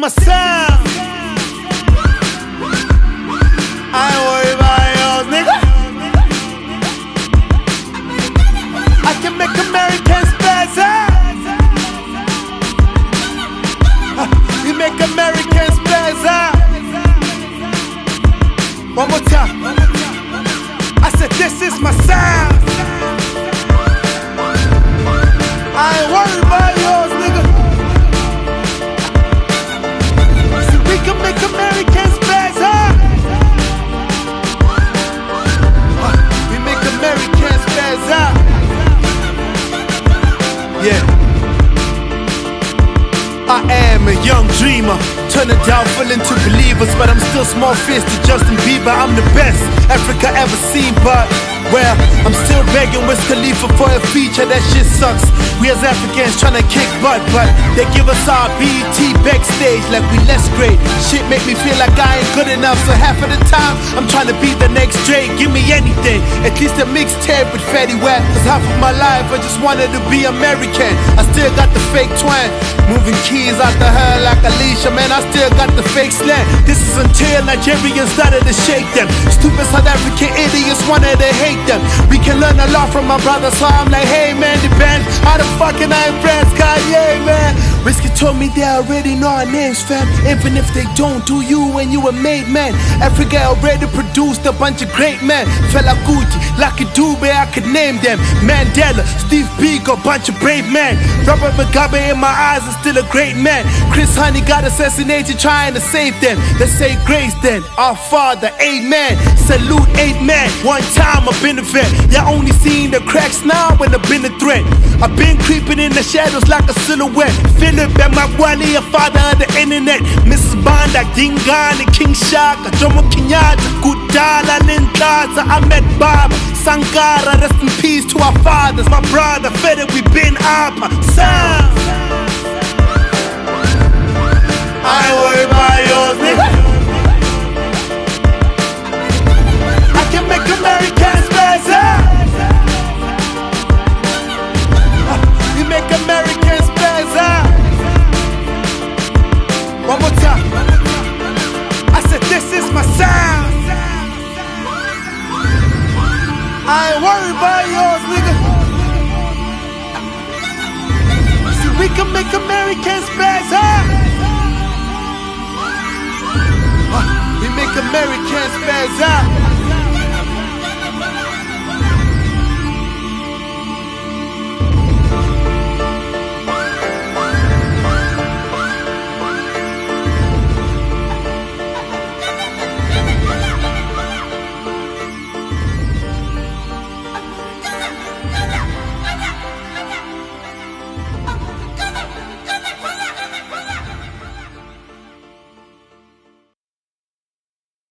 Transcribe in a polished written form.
my sound. I ain't worried about yours, nigga. I can make Americans spaz out. We make Americans spaz out. One more time. I said this is my sound. I ain't worried about yours, nigga. See, we can make Americans spaz out. We make Americans spaz out. Yeah. I am a young dreamer, turning doubtful into believers, but I'm still small fist to Justin Bieber. I'm the best Africa ever seen, but well, I'm still begging Wiz Khalifa for a feature. That shit sucks. We as Africans tryna kick butt, but they give us our BET backstage like we less great. Shit make me feel like I ain't good enough, so half of the time I'm tryna be the next Drake. Give me anything, at least a mixtape with Fetty Wap. Cause half of my life I just wanted to be American. I still got the fake twang, moving keys out the her like Alicia. Man, I still got the fake slang. This is until Nigerians started to shake them. Stupid South African idiots wanted to hate them. We can learn a lot from my brothers, so I'm like, hey man, the band, how the fucking I impress Kanye, man. Whiskey told me they already know our names, fam. Even if they don't, do you when you a made man? Africa already produced a bunch of great men. Fela Kuti, Lucky Dube, I could name them. Mandela, Steve Biko, bunch of brave men. Robert Mugabe in my eyes is still a great man. Chris Honey got assassinated trying to save them. Let's say grace then, our Father, amen. Salute, amen. One time I've been a vet. Y'all only seen the cracks now when I've been a threat. I've been creeping in the shadows like a silhouette. Philip and Magwali, a father of the internet. Mrs. Banda, Dingane, King Shaka, Jomo Kenyatta, Kudala, Linkaza, Ahmed Baba, Sankara, rest in peace to our fathers. My brother, Fede, we been up. Sound. I ain't worried about yours, nigga. I can make Americans spaz out. We make Americans spaz out. One more time. I said this is my sound. I ain't worried about yours, nigga. See, we can make Americans spaz out. We make Americans spaz out.